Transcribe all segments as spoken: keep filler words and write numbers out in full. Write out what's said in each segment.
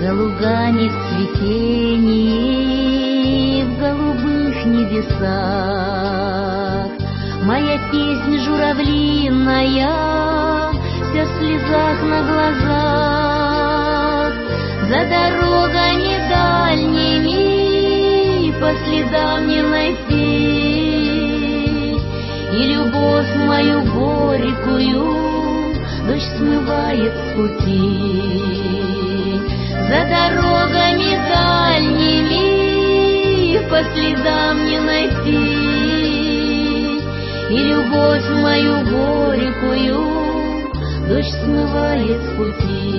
За лугами в цветении, в голубых небесах, моя песня журавлиная, вся в слезах на глазах. За дорогами дальними по следам не найти, и любовь мою горькую дождь смывает с пути. За дорогами дальними по следам не найти, и любовь мою горькую дождь смывает с пути.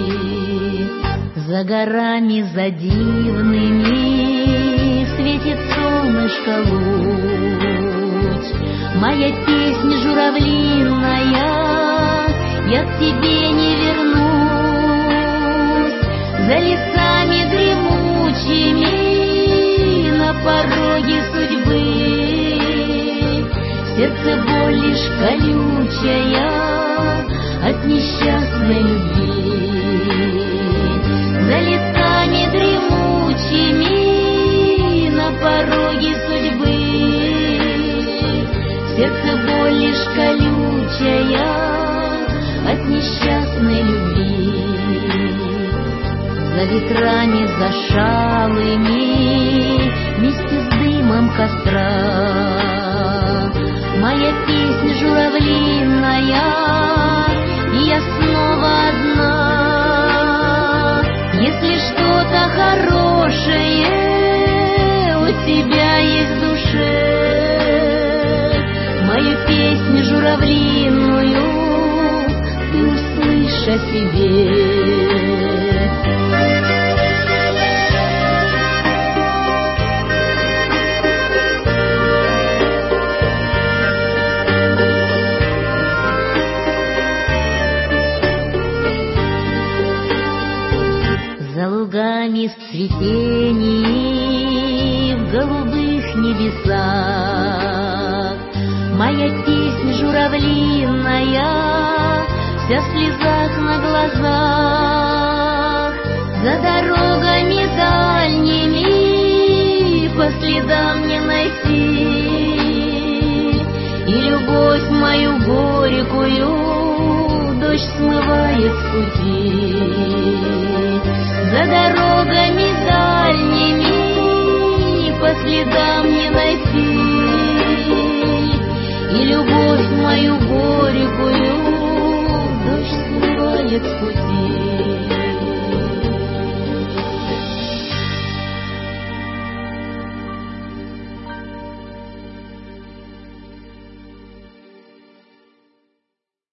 За горами, за дивными светит солнышко луч, моя песня журавлиная, я к тебе не вернусь. За лесами дремучими на пороге судьбы сердце боль лишь колючая от несчастной любви. За лесами дремучими на пороге судьбы сердце боль лишь колючая от несчастной любви. За ветрами, за шалыми вместе с дымом костра моя песня журавлиная, и я снова одна. Если что-то хорошее у тебя есть в душе, мою песню журавлиную ты услышь о себе. За лугами в цветении, в голубых небесах, моя песня журавлиная, вся в слезах на глазах. За дорогами дальними по следам не найти, и любовь мою горькую дождь смывает с пути. За дорогами дальними по следам не найти, и любовь мою горькую дождь смывает с пути.